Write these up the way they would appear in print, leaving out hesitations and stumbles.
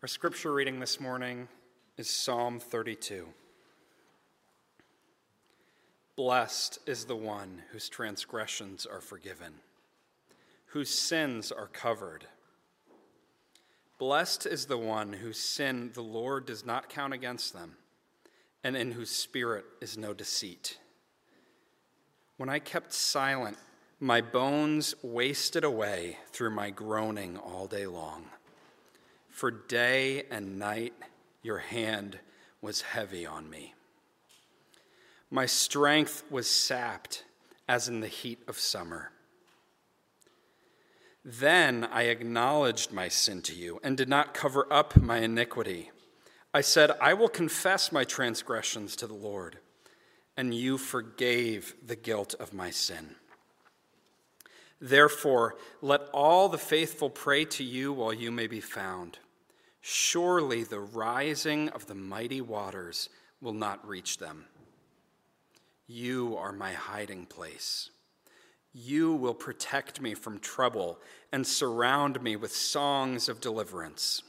Our scripture reading this morning is Psalm 32. Blessed is the one whose transgressions are forgiven, whose sins are covered. Blessed is the one whose sin the Lord does not count against them, and in whose spirit is no deceit. When I kept silent, my bones wasted away through my groaning all day long. For day and night your hand was heavy on me. My strength was sapped as in the heat of summer. Then I acknowledged my sin to you and did not cover up my iniquity. I said, I will confess my transgressions to the Lord, and you forgave the guilt of my sin. Therefore, let all the faithful pray to you while you may be found. Surely the rising of the mighty waters will not reach them. You are my hiding place. You will protect me from trouble and surround me with songs of deliverance.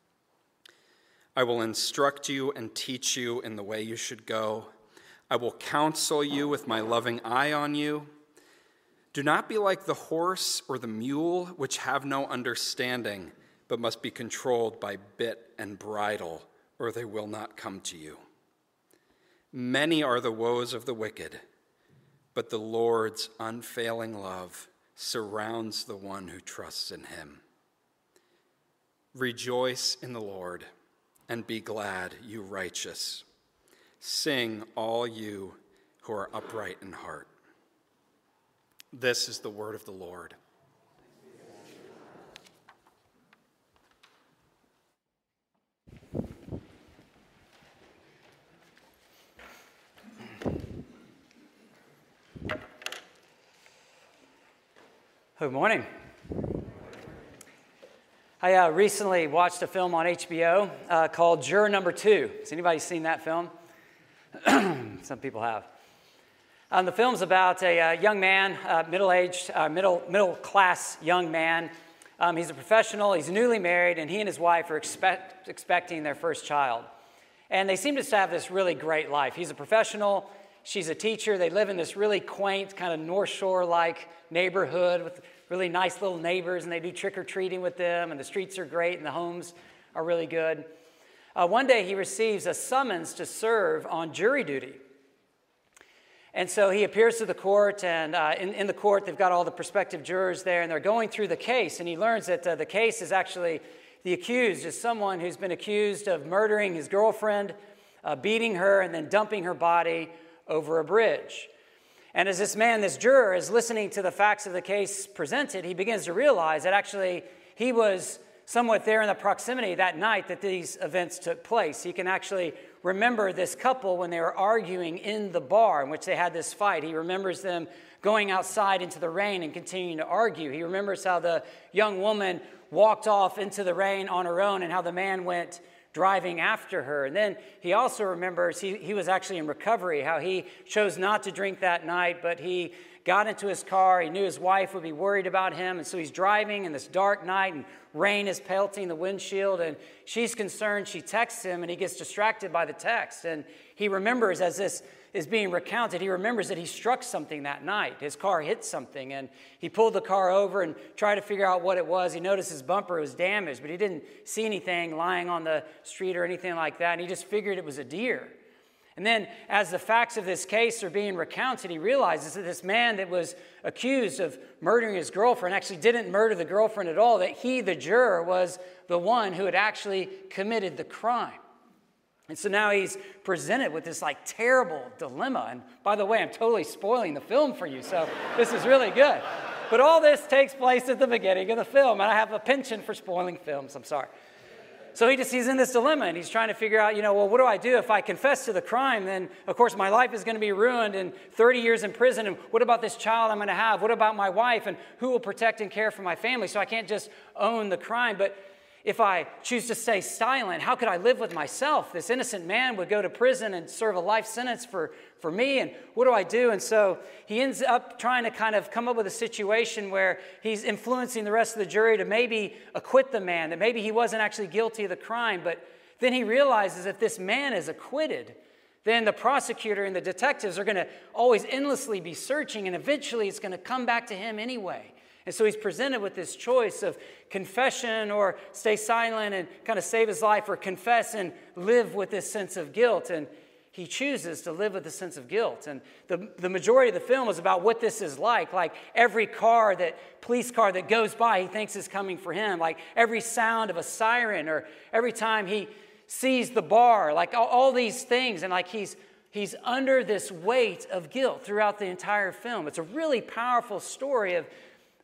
I will instruct you and teach you in the way you should go. I will counsel you with my loving eye on you. Do not be like the horse or the mule, which have no understanding, but must be controlled by bit and bridle, or they will not come to you. Many are the woes of the wicked, but the Lord's unfailing love surrounds the one who trusts in him. Rejoice in the Lord, and be glad, you righteous. Sing, all you who are upright in heart. This is the word of the Lord. Good morning. I recently watched a film on HBO called Juror Number 2. Has anybody seen that film? Some people have. The film's about a young man, middle-aged, middle-class young man. He's a professional, he's newly married, and he and his wife are expecting their first child. And they seem to have this really great life. He's a professional, she's a teacher. They live in this really quaint, kind of North Shore-like neighborhood with really nice little neighbors, and they do trick-or-treating with them, and the streets are great, and the homes are really good. One day he receives a summons to serve on jury duty. And so he appears to the court, and in the court they've got all the prospective jurors there, and they're going through the case, and he learns that the case is actually the accused is someone who's been accused of murdering his girlfriend, beating her, and then dumping her body over a bridge. And as this juror, is listening to the facts of the case presented, he begins to realize that actually he was somewhat there in the proximity that night that these events took place. He can actually remember this couple when they were arguing in the bar in which they had this fight. He remembers them going outside into the rain and continuing to argue. He remembers how the young woman walked off into the rain on her own and how the man went driving after her. And then he also remembers he was actually in recovery, how he chose not to drink that night, but he got into his car. He knew his wife would be worried about him, and so he's driving in this dark night, and rain is pelting the windshield, and she's concerned. She texts him, and he gets distracted by the text. And he remembers, as this is being recounted, he remembers that he struck something that night. His car hit something, and he pulled the car over and tried to figure out what it was. He noticed his bumper was damaged, but he didn't see anything lying on the street or anything like that, and he just figured it was a deer. And then, as the facts of this case are being recounted, he realizes that this man that was accused of murdering his girlfriend actually didn't murder the girlfriend at all, that he, the juror, was the one who had actually committed the crime. And so now he's presented with this terrible dilemma. And by the way, I'm totally spoiling the film for you, so this is really good. But all this takes place at the beginning of the film, and I have a penchant for spoiling films, I'm sorry. So he's in this dilemma, and he's trying to figure out, well, what do I do if I confess to the crime? Then, of course, my life is going to be ruined and 30 years in prison. And what about this child I'm going to have? What about my wife? And who will protect and care for my family? So I can't just own the crime. But if I choose to stay silent, how could I live with myself? This innocent man would go to prison and serve a life sentence for me, and what do I do? And so he ends up trying to kind of come up with a situation where he's influencing the rest of the jury to maybe acquit the man, that maybe he wasn't actually guilty of the crime. But then he realizes if this man is acquitted, then the prosecutor and the detectives are going to always endlessly be searching, and eventually it's going to come back to him anyway. And so he's presented with this choice of confession or stay silent and kind of save his life, or confess and live with this sense of guilt. And he chooses to live with a sense of guilt. And the majority of the film is about what this is like. Like every police car that goes by, he thinks is coming for him. Like every sound of a siren, or every time he sees the bar, like all these things. And like he's under this weight of guilt throughout the entire film. It's a really powerful story of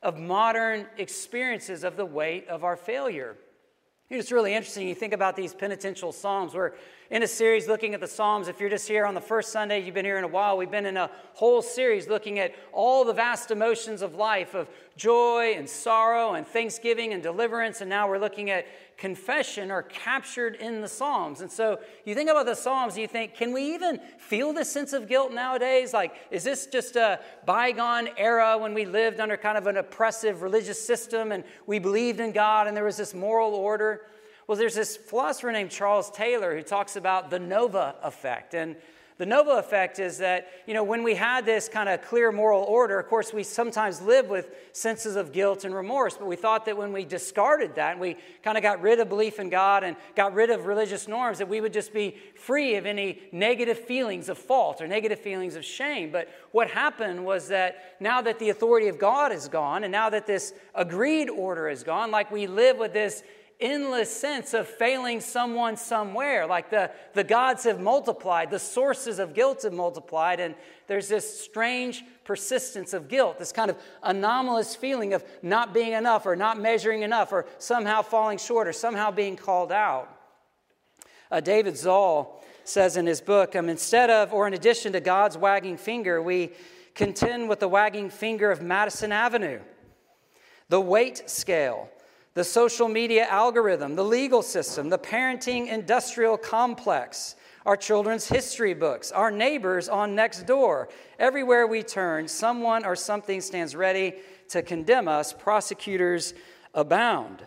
modern experiences of the weight of our failure. It's really interesting. You think about these penitential psalms. We're in a series looking at the Psalms. If you're just here on the first Sunday, you've been here in a while. We've been in a whole series looking at all the vast emotions of life, of joy and sorrow and thanksgiving and deliverance. And now we're looking at confession, are captured in the Psalms. And so you think about the Psalms and you think, can we even feel this sense of guilt nowadays? Like, is this just a bygone era when we lived under kind of an oppressive religious system and we believed in God and there was this moral order? Well, there's this philosopher named Charles Taylor who talks about the Nova effect. And the Nova effect is that, when we had this kind of clear moral order, of course, we sometimes live with senses of guilt and remorse, but we thought that when we discarded that and we kind of got rid of belief in God and got rid of religious norms, that we would just be free of any negative feelings of fault or negative feelings of shame. But what happened was that now that the authority of God is gone, and now that this agreed order is gone, like we live with this endless sense of failing someone somewhere. Like the gods have multiplied, the sources of guilt have multiplied, and there's this strange persistence of guilt, this kind of anomalous feeling of not being enough or not measuring enough or somehow falling short or somehow being called out. David Zoll says in his book, in addition to God's wagging finger, we contend with the wagging finger of Madison Avenue, the weight scale, the social media algorithm, the legal system, the parenting industrial complex, our children's history books, our neighbors on next door. Everywhere we turn, someone or something stands ready to condemn us. Prosecutors abound.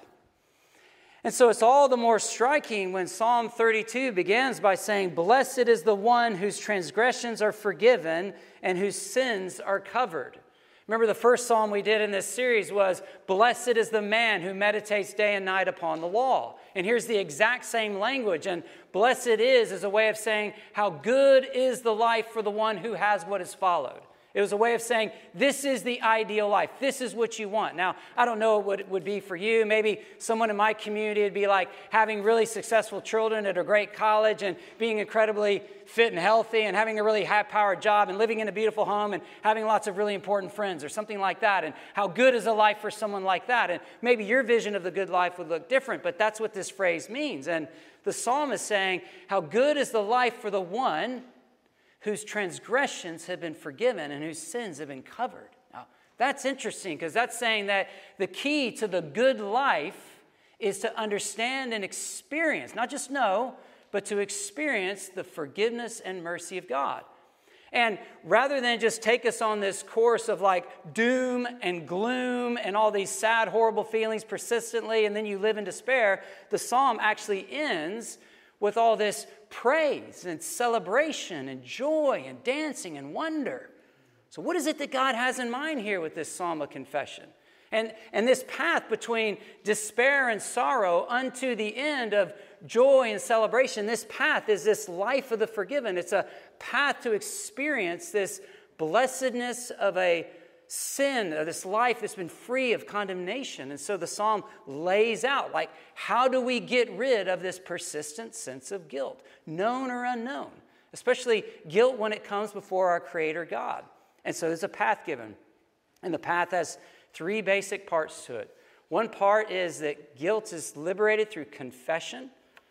And so it's all the more striking when Psalm 32 begins by saying, "Blessed is the one whose transgressions are forgiven and whose sins are covered." Remember, the first psalm we did in this series was, "Blessed is the man who meditates day and night upon the law." And here's the exact same language. And blessed is a way of saying, how good is the life for the one who has what is followed. It was a way of saying, this is the ideal life. This is what you want. Now, I don't know what it would be for you. Maybe someone in my community would be like having really successful children at a great college and being incredibly fit and healthy and having a really high-powered job and living in a beautiful home and having lots of really important friends or something like that. And how good is a life for someone like that? And maybe your vision of the good life would look different, but that's what this phrase means. And the psalm is saying, how good is the life for the one whose transgressions have been forgiven and whose sins have been covered. Now, that's interesting because that's saying that the key to the good life is to understand and experience, not just know, but to experience the forgiveness and mercy of God. And rather than just take us on this course of like doom and gloom and all these sad, horrible feelings persistently, and then you live in despair, the psalm actually ends with all this praise and celebration and joy and dancing and wonder. So what is it that God has in mind here with this psalm of confession? And this path between despair and sorrow unto the end of joy and celebration, this path is this life of the forgiven. It's a path to experience this blessedness of a sin, of this life that's been free of condemnation. And so the psalm lays out, like, how do we get rid of this persistent sense of guilt, known or unknown, especially guilt when it comes before our Creator God. And so there's a path given. And the path has three basic parts to it. One part is that guilt is liberated through confession,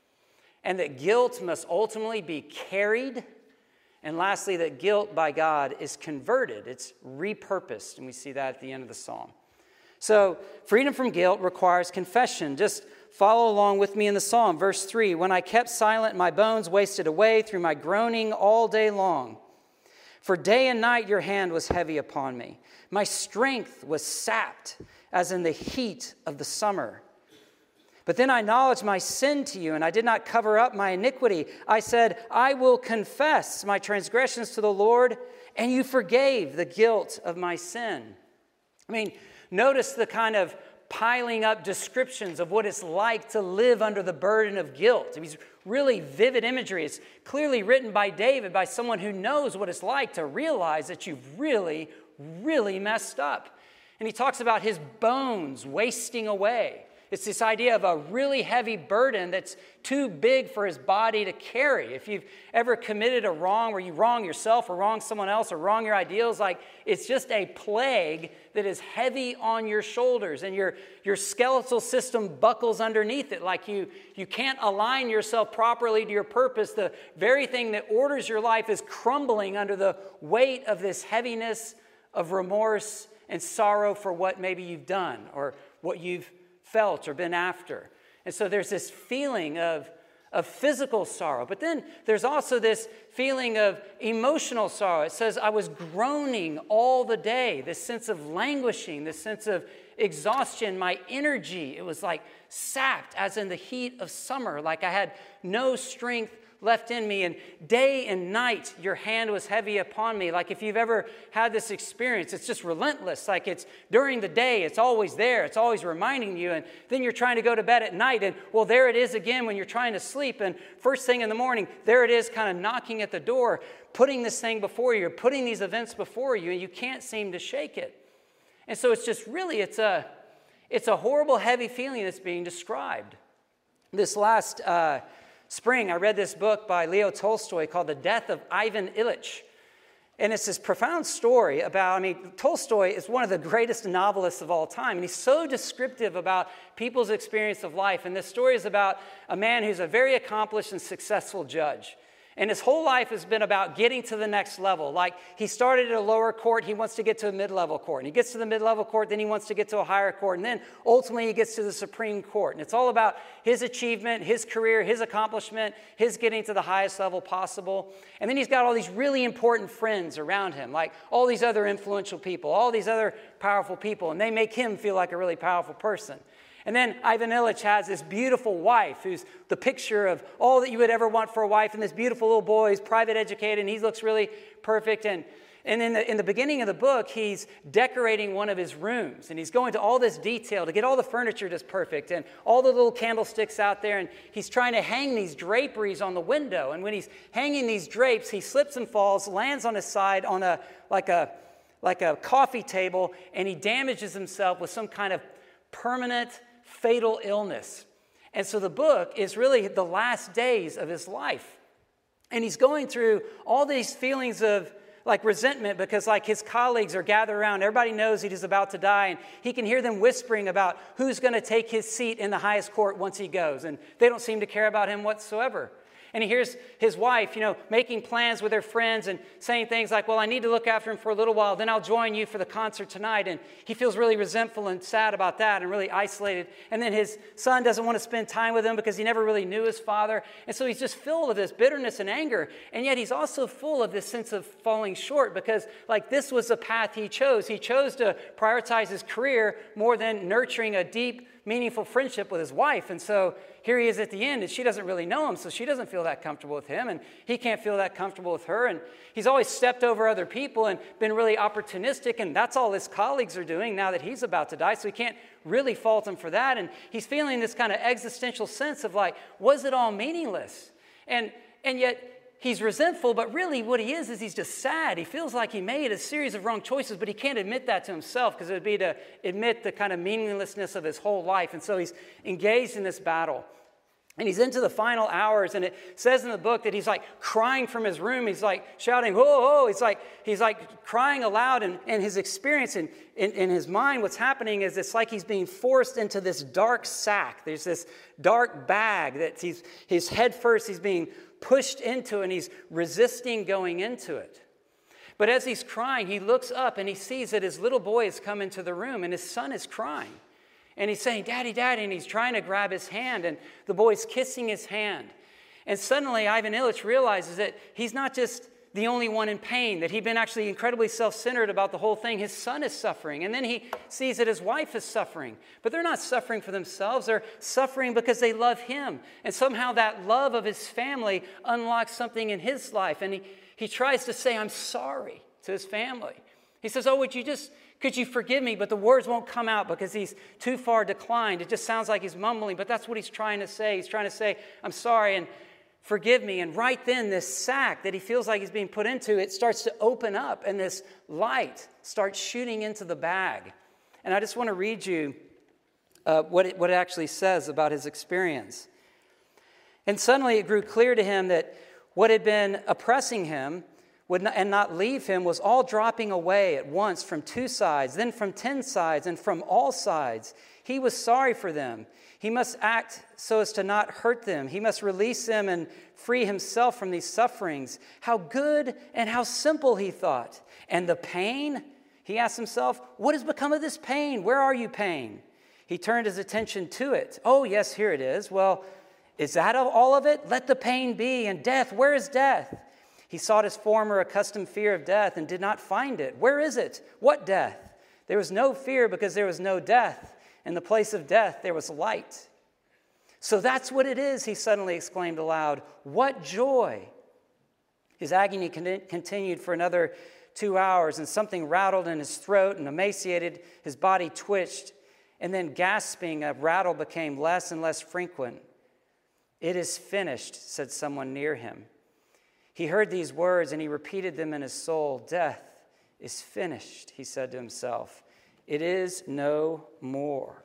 and that guilt must ultimately be carried. And lastly, that guilt by God is converted. It's repurposed, and we see that at the end of the psalm. So freedom from guilt requires confession. Just follow along with me in the psalm. Verse 3, when I kept silent, my bones wasted away through my groaning all day long. For day and night your hand was heavy upon me. My strength was sapped as in the heat of the summer. But then I acknowledged my sin to you, and I did not cover up my iniquity. I said, I will confess my transgressions to the Lord, and you forgave the guilt of my sin. I mean, notice the kind of piling up descriptions of what it's like to live under the burden of guilt. It's really vivid imagery. It's clearly written by David, by someone who knows what it's like to realize that you've really, really messed up. And he talks about his bones wasting away. It's this idea of a really heavy burden that's too big for his body to carry. If you've ever committed a wrong where you wrong yourself or wrong someone else or wrong your ideals, like it's just a plague that is heavy on your shoulders, and your skeletal system buckles underneath it. Like you can't align yourself properly to your purpose. The very thing that orders your life is crumbling under the weight of this heaviness of remorse and sorrow for what maybe you've done or what you've felt or been after. And so there's this feeling of physical sorrow. But then there's also this feeling of emotional sorrow. It says, I was groaning all the day, this sense of languishing, this sense of exhaustion, my energy. It was like sapped as in the heat of summer, like I had no strength left in me, and day and night your hand was heavy upon me. Like if you've ever had this experience, it's just relentless. Like it's during the day, it's always there, it's always reminding you, and then you're trying to go to bed at night, and well, there it is again when you're trying to sleep, and first thing in the morning, there it is kind of knocking at the door, putting this thing before you, putting these events before you, and you can't seem to shake it. And so it's just really, it's a horrible, heavy feeling that's being described. This last spring, I read this book by Leo Tolstoy called The Death of Ivan Ilyich. And it's this profound story about, Tolstoy is one of the greatest novelists of all time. And he's so descriptive about people's experience of life. And this story is about a man who's a very accomplished and successful judge. And his whole life has been about getting to the next level. Like he started at a lower court, he wants to get to a mid-level court. And he gets to the mid-level court, then he wants to get to a higher court. And then ultimately he gets to the Supreme Court. And it's all about his achievement, his career, his accomplishment, his getting to the highest level possible. And then he's got all these really important friends around him, like all these other influential people, all these other powerful people. And they make him feel like a really powerful person. And then Ivan Ilyich has this beautiful wife who's the picture of all that you would ever want for a wife, and this beautiful little boy who's private educated, and he looks really perfect. And in the beginning of the book, he's decorating one of his rooms, and he's going to all this detail to get all the furniture just perfect and all the little candlesticks out there, and he's trying to hang these draperies on the window. And when he's hanging these drapes, he slips and falls, lands on his side on like a coffee table, and he damages himself with some kind of permanent fatal illness. And so the book is really the last days of his life. And he's going through all these feelings of like resentment because like his colleagues are gathered around. Everybody knows he's about to die, and he can hear them whispering about who's going to take his seat in the highest court once he goes. And they don't seem to care about him whatsoever. And he hears his wife, making plans with her friends and saying things like, well, I need to look after him for a little while, then I'll join you for the concert tonight. And he feels really resentful and sad about that and really isolated. And then his son doesn't want to spend time with him because he never really knew his father. And so he's just full of this bitterness and anger. And yet he's also full of this sense of falling short because like this was the path he chose. He chose to prioritize his career more than nurturing a deep, meaningful friendship with his wife. And so here he is at the end, and she doesn't really know him, so she doesn't feel that comfortable with him, and he can't feel that comfortable with her. And he's always stepped over other people and been really opportunistic, and that's all his colleagues are doing now that he's about to die, so he can't really fault him for that. And he's feeling this kind of existential sense of like, was it all meaningless? And yet he's resentful, but really what he is he's just sad. He feels like he made a series of wrong choices, but he can't admit that to himself because it would be to admit the kind of meaninglessness of his whole life. And so he's engaged in this battle. And he's into the final hours, and it says in the book that he's like crying from his room. He's like shouting, whoa, whoa. He's like crying aloud, and his experience in his mind, what's happening is it's like he's being forced into this dark sack. There's this dark bag that his head first, he's being pushed into, and he's resisting going into it. But as he's crying, he looks up and he sees that his little boy has come into the room, and his son is crying. And he's saying, Daddy, Daddy, and he's trying to grab his hand, and the boy's kissing his hand. And suddenly Ivan Ilyich realizes that he's not just the only one in pain, that he'd been actually incredibly self-centered about the whole thing. His son is suffering. And then he sees that his wife is suffering. But they're not suffering for themselves. They're suffering because they love him. And somehow that love of his family unlocks something in his life. And he tries to say, I'm sorry to his family. He says, oh, could you forgive me? But the words won't come out because he's too far declined. It just sounds like he's mumbling, but that's what he's trying to say. He's trying to say, I'm sorry and forgive me. And right then, this sack that he feels like he's being put into, it starts to open up, and this light starts shooting into the bag. And I just want to read you what it actually says about his experience. And suddenly it grew clear to him that what had been oppressing him and not leave him was all dropping away at once from 2 sides, then from 10 sides, and from all sides. He was sorry for them. He must act so as to not hurt them. He must release them and free himself from these sufferings. How good and how simple, he thought. And the pain? He asked himself, what has become of this pain? Where are you, pain? He turned his attention to it. Oh, yes, here it is. Well, is that all of it? Let the pain be. And death, where is death? He sought his former accustomed fear of death and did not find it. Where is it? What death? There was no fear because there was no death. In the place of death, there was light. So that's what it is, he suddenly exclaimed aloud. What joy! His agony continued for another 2 hours, and something rattled in his throat and emaciated. His body twitched, and then gasping, a rattle became less and less frequent. It is finished, said someone near him. He heard these words, and he repeated them in his soul. Death is finished, he said to himself. It is no more.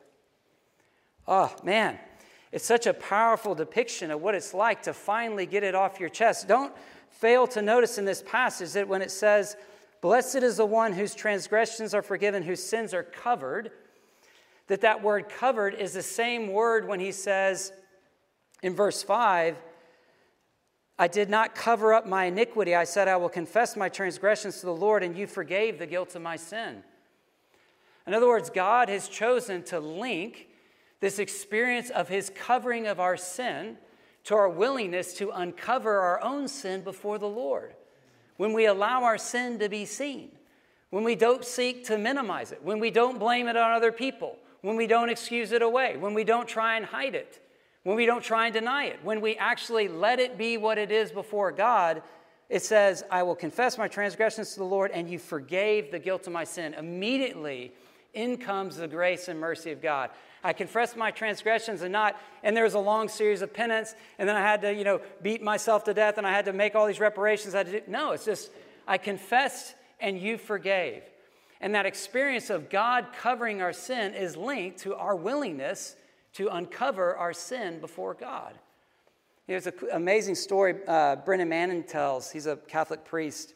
Oh, man, it's such a powerful depiction of what it's like to finally get it off your chest. Don't fail to notice in this passage that when it says, blessed is the one whose transgressions are forgiven, whose sins are covered, that word covered is the same word when he says in verse 5, I did not cover up my iniquity. I said, I will confess my transgressions to the Lord, and you forgave the guilt of my sin. In other words, God has chosen to link this experience of his covering of our sin to our willingness to uncover our own sin before the Lord. When we allow our sin to be seen, when we don't seek to minimize it, when we don't blame it on other people, when we don't excuse it away, when we don't try and hide it, when we don't try and deny it, when we actually let it be what it is before God, it says, I will confess my transgressions to the Lord, and you forgave the guilt of my sin. Immediately, in comes the grace and mercy of God. I confessed my transgressions and there was a long series of penance, and then I had to, beat myself to death, and I had to make all these reparations. No, it's just, I confessed and you forgave. And that experience of God covering our sin is linked to our willingness to uncover our sin before God. There's an amazing story Brennan Manning tells. He's a Catholic priest,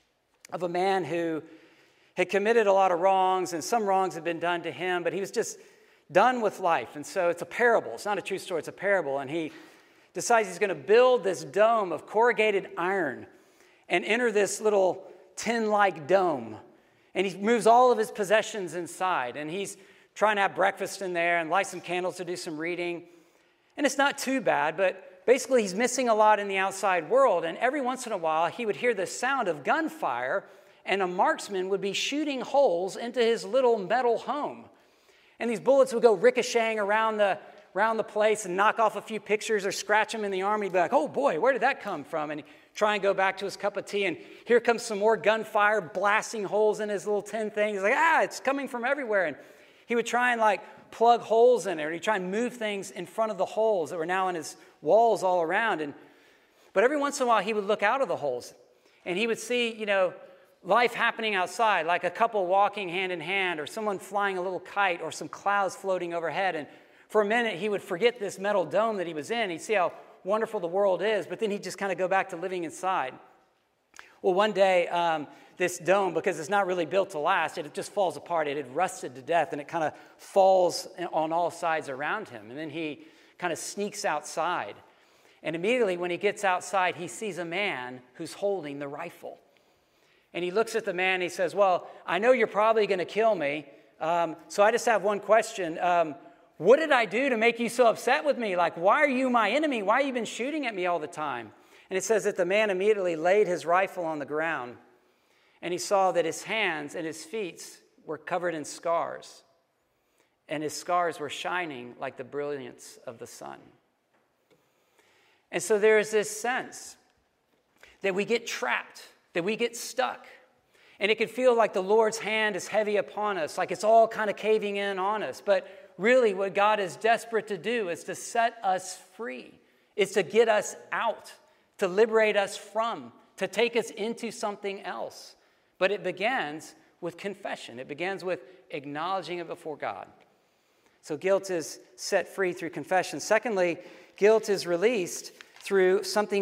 of a man who had committed a lot of wrongs, and some wrongs had been done to him, but he was just done with life. And so it's a parable. It's not a true story. It's a parable. And he decides he's going to build this dome of corrugated iron and enter this little tin-like dome. And he moves all of his possessions inside. And he's trying to have breakfast in there and light some candles to do some reading. And it's not too bad, but basically he's missing a lot in the outside world. And every once in a while, he would hear the sound of gunfire, and a marksman would be shooting holes into his little metal home. And these bullets would go ricocheting around the place and knock off a few pictures or scratch him in the arm. And he'd be like, oh boy, where did that come from? And he'd try and go back to his cup of tea, and here comes some more gunfire blasting holes in his little tin thing. He's like, it's coming from everywhere. And he would try and plug holes in it, or he'd try and move things in front of the holes that were now in his walls all around. But every once in a while, he would look out of the holes, and he would see, life happening outside, like a couple walking hand in hand, or someone flying a little kite, or some clouds floating overhead. And for a minute, he would forget this metal dome that he was in. He'd see how wonderful the world is, but then he'd just kind of go back to living inside. Well, one day, this dome, because it's not really built to last, it just falls apart. It had rusted to death, and it kind of falls on all sides around him. And then he kind of sneaks outside. And immediately when he gets outside, he sees a man who's holding the rifle. And he looks at the man and he says, well, I know you're probably going to kill me, so I just have one question. what did I do to make you so upset with me? Like, why are you my enemy? Why have you been shooting at me all the time? And it says that the man immediately laid his rifle on the ground, and he saw that his hands and his feet were covered in scars, and his scars were shining like the brilliance of the sun. And so there is this sense that we get trapped, that we get stuck. And it can feel like the Lord's hand is heavy upon us, like it's all kind of caving in on us. But really what God is desperate to do is to set us free. It's to get us out, to liberate us from, to take us into something else. But it begins with confession. It begins with acknowledging it before God. So guilt is set free through confession. Secondly, guilt is released through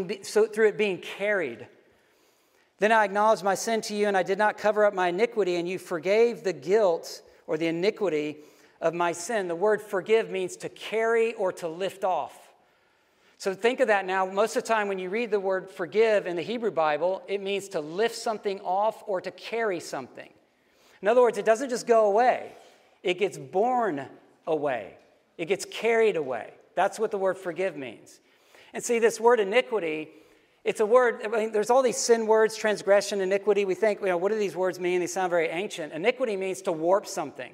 it being carried. Then I acknowledged my sin to you, and I did not cover up my iniquity, and you forgave the guilt or the iniquity of my sin. The word forgive means to carry or to lift off. So think of that now. Most of the time when you read the word forgive in the Hebrew Bible, it means to lift something off or to carry something. In other words, it doesn't just go away. It gets borne away. It gets carried away. That's what the word forgive means. And see, this word iniquity, it's a word, there's all these sin words, transgression, iniquity. We think, what do these words mean? They sound very ancient. Iniquity means to warp something.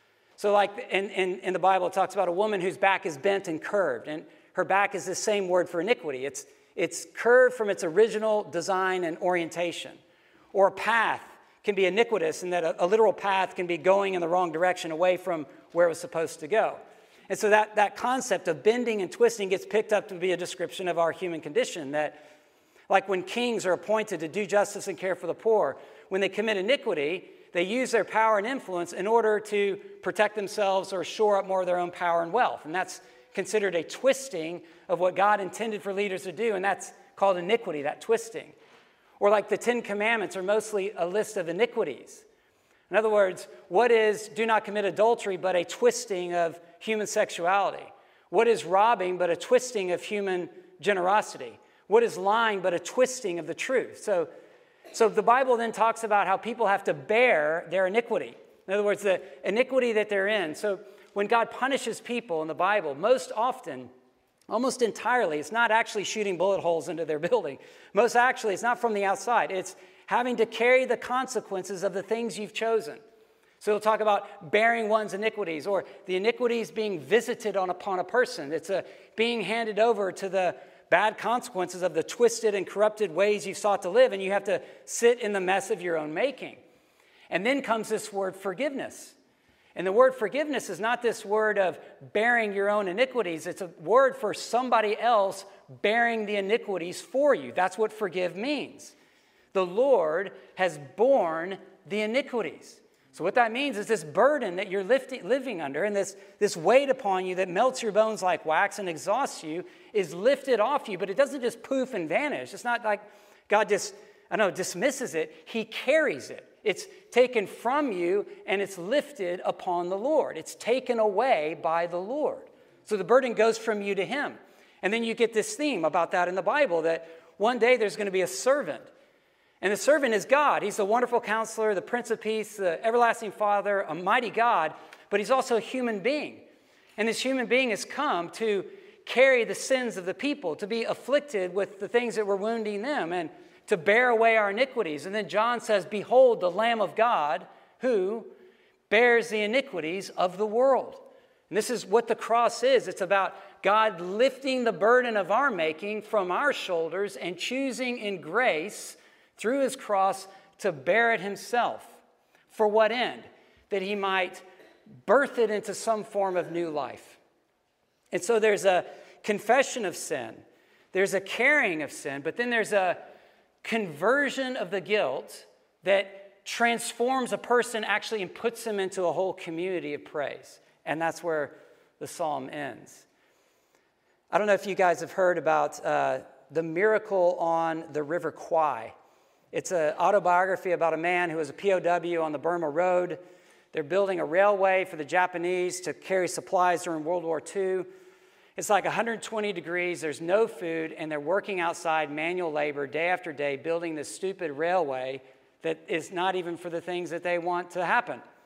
So like in the Bible, it talks about a woman whose back is bent and curved. And her back is the same word for iniquity. It's curved from its original design and orientation. Or a path can be iniquitous in that a literal path can be going in the wrong direction away from where it was supposed to go. And so that concept of bending and twisting gets picked up to be a description of our human condition, that like when kings are appointed to do justice and care for the poor, when they commit iniquity, they use their power and influence in order to protect themselves or shore up more of their own power and wealth. And that's considered a twisting of what God intended for leaders to do, and that's called iniquity, that twisting. Or like the 10 Commandments are mostly a list of iniquities. In other words, what is do not commit adultery but a twisting of human sexuality? What is robbing but a twisting of human generosity? What is lying but a twisting of the truth? So the Bible then talks about how people have to bear their iniquity. In other words, the iniquity that they're in. So when God punishes people in the Bible, most often, almost entirely, it's not actually shooting bullet holes into their building. Most actually, it's not from the outside. It's having to carry the consequences of the things you've chosen. So he'll talk about bearing one's iniquities, or the iniquities being visited upon a person. It's being handed over to the bad consequences of the twisted and corrupted ways you sought to live, and you have to sit in the mess of your own making. And then comes this word forgiveness. And the word forgiveness is not this word of bearing your own iniquities. It's a word for somebody else bearing the iniquities for you. That's what forgive means. The Lord has borne the iniquities. So what that means is this burden that you're living under, and this weight upon you that melts your bones like wax and exhausts you, is lifted off you. But it doesn't just poof and vanish. It's not like God just, dismisses it. He carries it. It's taken from you, and it's lifted upon the Lord. It's taken away by the Lord. So the burden goes from you to him. And then you get this theme about that in the Bible, that one day there's going to be a servant. And the servant is God. He's the wonderful counselor, the Prince of Peace, the everlasting Father, a mighty God, but he's also a human being. And this human being has come to carry the sins of the people, to be afflicted with the things that were wounding them, and to bear away our iniquities. And then John says, behold, the Lamb of God who bears the iniquities of the world. And this is what the cross is. It's about God lifting the burden of our making from our shoulders and choosing in grace through his cross to bear it himself. For what end? That he might birth it into some form of new life. And so there's a confession of sin. There's a carrying of sin, but then there's a conversion of the guilt that transforms a person actually and puts them into a whole community of praise. And that's where the psalm ends. I don't know if you guys have heard about the miracle on the River Kwai. It's an autobiography about a man who was a POW on the Burma Road. They're building a railway for the Japanese to carry supplies during World War II. It's like 120 degrees, there's no food, and they're working outside, manual labor, day after day, building this stupid railway that is not even for the things that they want to happen.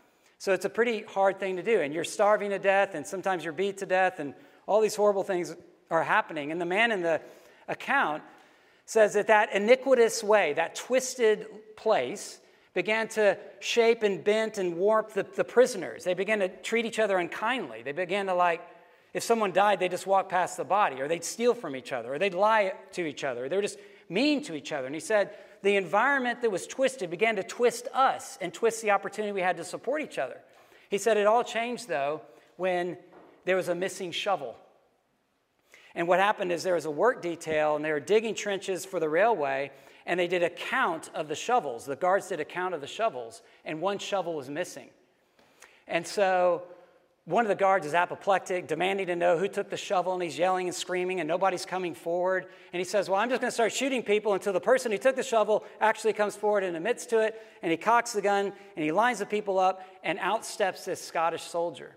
So it's a pretty hard thing to do. And you're starving to death, and sometimes you're beat to death, and all these horrible things are happening. And the man in the account says that iniquitous way, that twisted place, began to shape and bend and warp the prisoners. They began to treat each other unkindly. They began to, if someone died, they'd just walk past the body, or they'd steal from each other, or they'd lie to each other. They were just mean to each other. And he said the environment that was twisted began to twist us and twist the opportunity we had to support each other. He said it all changed, though, when there was a missing shovel. And what happened is there was a work detail, and they were digging trenches for the railway, and they did a count of the shovels. The guards did a count of the shovels, and one shovel was missing. And so one of the guards is apoplectic, demanding to know who took the shovel, and he's yelling and screaming, and nobody's coming forward. And he says, well, I'm just going to start shooting people until the person who took the shovel actually comes forward and admits to it. And he cocks the gun, and he lines the people up, and out steps this Scottish soldier.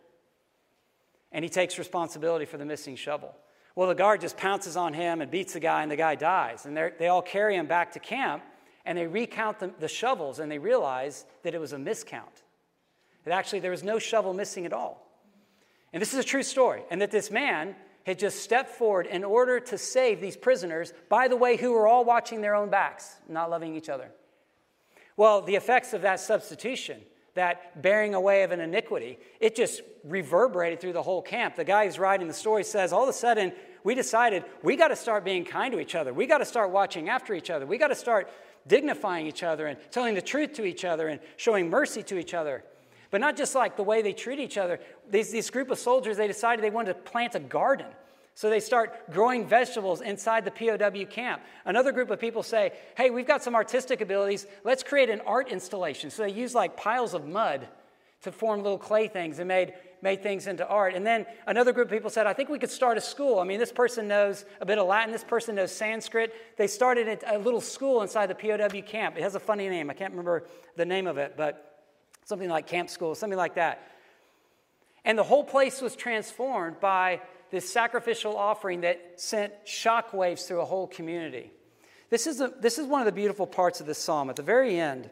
And he takes responsibility for the missing shovel. Well, the guard just pounces on him and beats the guy, and the guy dies. And they all carry him back to camp, and they recount the shovels, and they realize that it was a miscount. That actually there was no shovel missing at all. And this is a true story, and that this man had just stepped forward in order to save these prisoners, by the way, who were all watching their own backs, not loving each other. Well, the effects of that substitution, that bearing away of an iniquity, it just reverberated through the whole camp. The guy who's writing the story says, all of a sudden, we decided we got to start being kind to each other. We got to start watching after each other. We got to start dignifying each other and telling the truth to each other and showing mercy to each other. But not just like the way they treat each other. This group of soldiers, they decided they wanted to plant a garden. So they start growing vegetables inside the POW camp. Another group of people say, hey, we've got some artistic abilities. Let's create an art installation. So they used piles of mud to form little clay things and made things into art. And then another group of people said, I think we could start a school. I mean, this person knows a bit of Latin. This person knows Sanskrit. They started a little school inside the POW camp. It has a funny name. I can't remember the name of it, but something like camp school, something like that. And the whole place was transformed by this sacrificial offering that sent shockwaves through a whole community. This is one of the beautiful parts of this psalm. At the very end,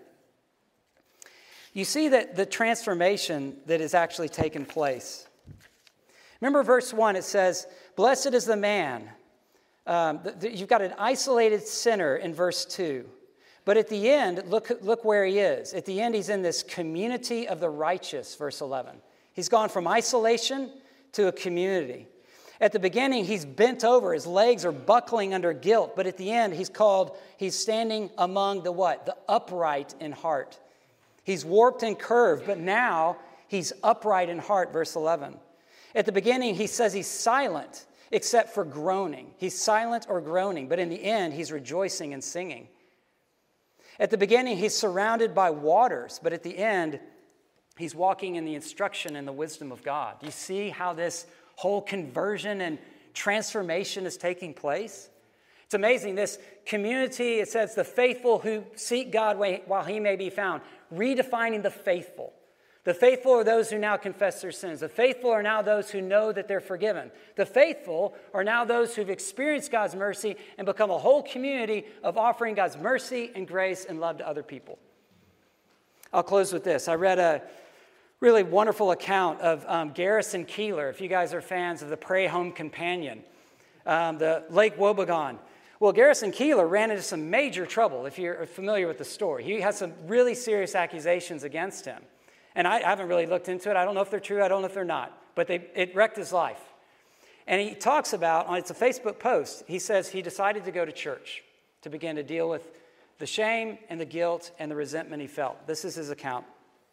you see that the transformation that has actually taken place. Remember verse 1, it says, blessed is the man. You've got an isolated sinner in verse 2. But at the end, look where he is. At the end, he's in this community of the righteous, verse 11. He's gone from isolation to a community. At the beginning, he's bent over. His legs are buckling under guilt. But at the end, he's standing among the what? The upright in heart. He's warped and curved, but now he's upright in heart, verse 11. At the beginning, he says he's silent, except for groaning. He's silent or groaning, but in the end, he's rejoicing and singing. At the beginning, he's surrounded by waters, but at the end, he's walking in the instruction and the wisdom of God. Do you see how this whole conversion and transformation is taking place? It's amazing. This community, it says, the faithful who seek God while he may be found, redefining the faithful. The faithful are those who now confess their sins. The faithful are now those who know that they're forgiven. The faithful are now those who've experienced God's mercy and become a whole community of offering God's mercy and grace and love to other people. I'll close with this. I read a really wonderful account of Garrison Keillor. If you guys are fans of the Pray Home Companion, the Lake Wobegon. Well, Garrison Keillor ran into some major trouble, if you're familiar with the story. He had some really serious accusations against him. And I haven't really looked into it. I don't know if they're true. I don't know if they're not. But it wrecked his life. And he talks about, it's a Facebook post, he says he decided to go to church to begin to deal with the shame and the guilt and the resentment he felt. This is his account.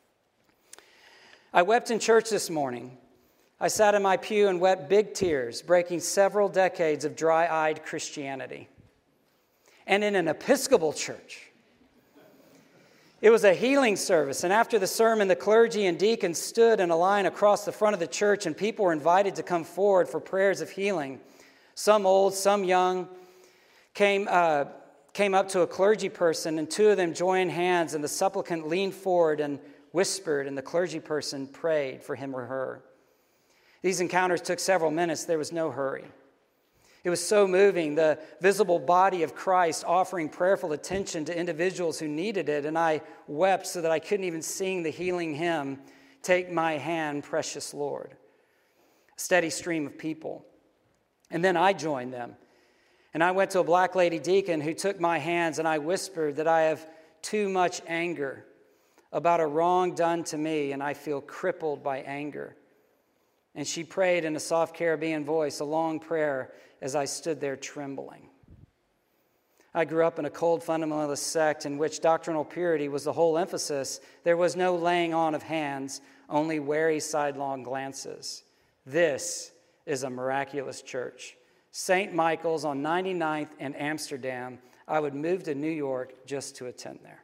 I wept in church this morning. I sat in my pew and wept big tears, breaking several decades of dry-eyed Christianity. And in an Episcopal church. It was a healing service, and after the sermon, the clergy and deacons stood in a line across the front of the church, and people were invited to come forward for prayers of healing. Some old, some young, came up to a clergy person, and two of them joined hands, and the supplicant leaned forward and whispered, and the clergy person prayed for him or her. These encounters took several minutes. There was no hurry. It was so moving, the visible body of Christ offering prayerful attention to individuals who needed it, and I wept so that I couldn't even sing the healing hymn, Take my hand, precious Lord. A steady stream of people. And then I joined them. And I went to a black lady deacon who took my hands, and I whispered that I have too much anger about a wrong done to me, and I feel crippled by anger. And she prayed in a soft Caribbean voice, a long prayer, as I stood there trembling. I grew up in a cold fundamentalist sect in which doctrinal purity was the whole emphasis. There was no laying on of hands, only wary sidelong glances. This is a miraculous church. St. Michael's on 99th and Amsterdam. I would move to New York just to attend there.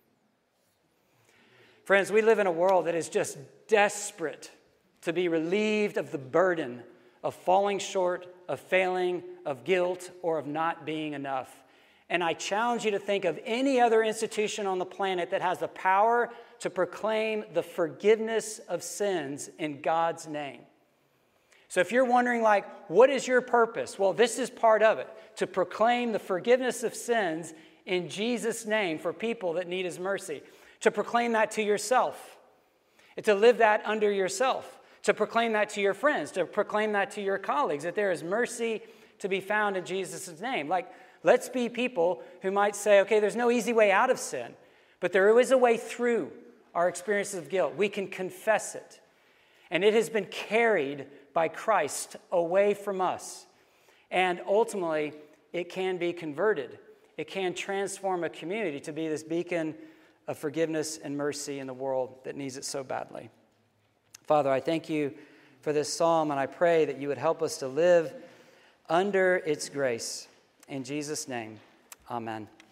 Friends, we live in a world that is just desperate to be relieved of the burden of falling short, of failing, of guilt, or of not being enough. And I challenge you to think of any other institution on the planet that has the power to proclaim the forgiveness of sins in God's name. So if you're wondering, what is your purpose? Well, this is part of it, to proclaim the forgiveness of sins in Jesus' name for people that need his mercy. To proclaim that to yourself. And to live that under yourself. To proclaim that to your friends. To proclaim that to your colleagues, that there is mercy to be found in Jesus' name. Let's be people who might say, okay, there's no easy way out of sin, but there is a way through our experiences of guilt. We can confess it. And it has been carried by Christ away from us. And ultimately, it can be converted. It can transform a community to be this beacon of forgiveness and mercy in the world that needs it so badly. Father, I thank you for this psalm, and I pray that you would help us to live under its grace. In Jesus' name, amen.